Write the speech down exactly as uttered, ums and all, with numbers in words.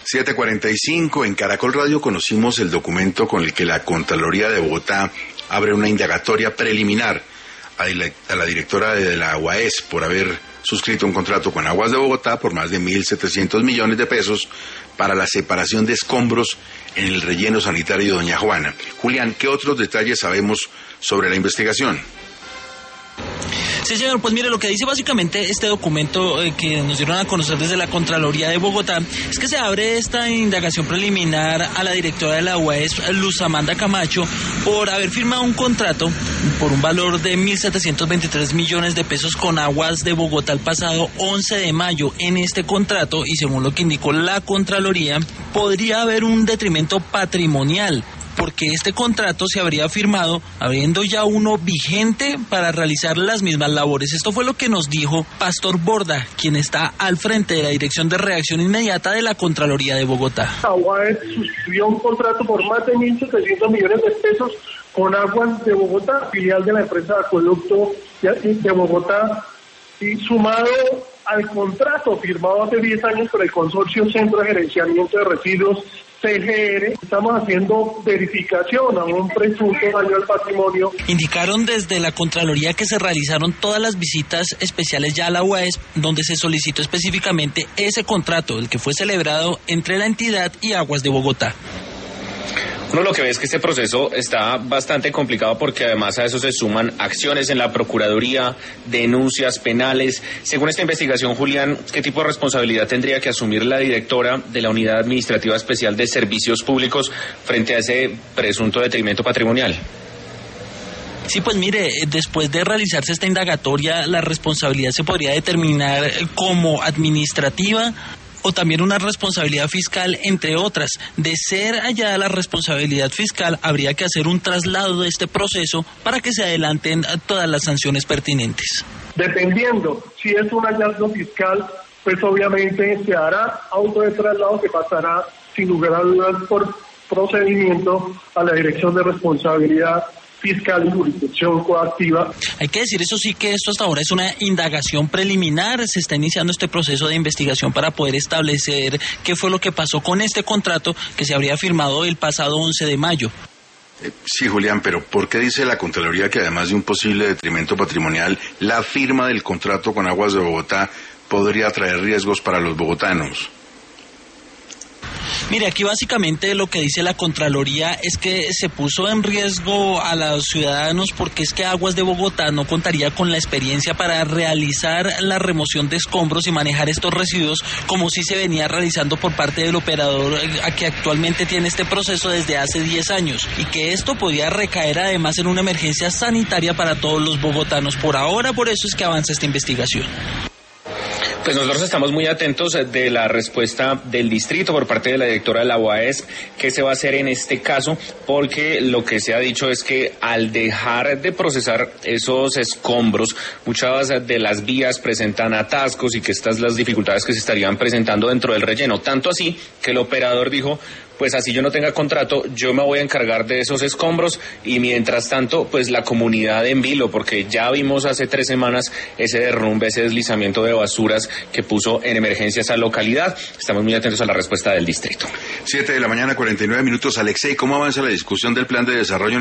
siete cuarenta y cinco, en Caracol Radio conocimos el documento con el que la Contraloría de Bogotá abre una indagatoria preliminar a la, a la directora de la UAES por haber suscrito un contrato con Aguas de Bogotá por más de mil setecientos millones de pesos para la separación de escombros en el relleno sanitario de Doña Juana. Julián, ¿qué otros detalles sabemos sobre la investigación? Sí, señor, pues mire, lo que dice básicamente este documento eh, que nos dieron a conocer desde la Contraloría de Bogotá es que se abre esta indagación preliminar a la directora de la UAES, Luz Amanda Camacho, por haber firmado un contrato por un valor de mil setecientos veintitrés millones de pesos con Aguas de Bogotá el pasado once de mayo. En este contrato, y según lo que indicó la Contraloría, podría haber un detrimento patrimonial, porque este contrato se habría firmado habiendo ya uno vigente para realizar las mismas labores. Esto fue lo que nos dijo Pastor Borda, quien está al frente de la Dirección de Reacción Inmediata de la Contraloría de Bogotá. Aguas suscribió un contrato por más de mil setecientos millones de pesos con Aguas de Bogotá, filial de la empresa de Acueducto de Bogotá, y sumado al contrato firmado hace diez años por el Consorcio Centro de Gerenciamiento de Residuos, C G R, estamos haciendo verificación a un presunto daño al patrimonio. Indicaron desde la Contraloría que se realizaron todas las visitas especiales ya a la UAES, donde se solicitó específicamente ese contrato, el que fue celebrado entre la entidad y Aguas de Bogotá. Uno lo que ve es que este proceso está bastante complicado porque además a eso se suman acciones en la Procuraduría, denuncias penales. Según esta investigación, Julián, ¿qué tipo de responsabilidad tendría que asumir la directora de la Unidad Administrativa Especial de Servicios Públicos frente a ese presunto detrimento patrimonial? Sí, pues mire, después de realizarse esta indagatoria, la responsabilidad se podría determinar como administrativa o también una responsabilidad fiscal, entre otras. De ser hallada la responsabilidad fiscal, habría que hacer un traslado de este proceso para que se adelanten todas las sanciones pertinentes. Dependiendo, si es un hallazgo fiscal, pues obviamente se hará auto de traslado que pasará sin lugar a dudas por procedimiento a la Dirección de Responsabilidad Fiscal y Jurisdicción Coactiva. Hay que decir, eso sí, que esto hasta ahora es una indagación preliminar. Se está iniciando este proceso de investigación para poder establecer qué fue lo que pasó con este contrato que se habría firmado el pasado once de mayo. Eh, sí, Julián, pero ¿por qué dice la Contraloría que además de un posible detrimento patrimonial, la firma del contrato con Aguas de Bogotá podría traer riesgos para los bogotanos? Mire, aquí básicamente lo que dice la Contraloría es que se puso en riesgo a los ciudadanos porque es que Aguas de Bogotá no contaría con la experiencia para realizar la remoción de escombros y manejar estos residuos como sí se venía realizando por parte del operador a que actualmente tiene este proceso desde hace diez años, y que esto podía recaer además en una emergencia sanitaria para todos los bogotanos. Por ahora, por eso es que avanza esta investigación. Pues nosotros estamos muy atentos de la respuesta del distrito por parte de la directora de la UAES, qué se va a hacer en este caso, porque lo que se ha dicho es que al dejar de procesar esos escombros, muchas de las vías presentan atascos y que estas las dificultades que se estarían presentando dentro del relleno. Tanto así que el operador dijo, pues así yo no tenga contrato, yo me voy a encargar de esos escombros, y mientras tanto, pues la comunidad en vilo, porque ya vimos hace tres semanas ese derrumbe, ese deslizamiento de basuras que puso en emergencia esa localidad. Estamos muy atentos a la respuesta del distrito. Siete de la mañana, cuarenta y nueve minutos. Alexei, ¿cómo avanza la discusión del plan de desarrollo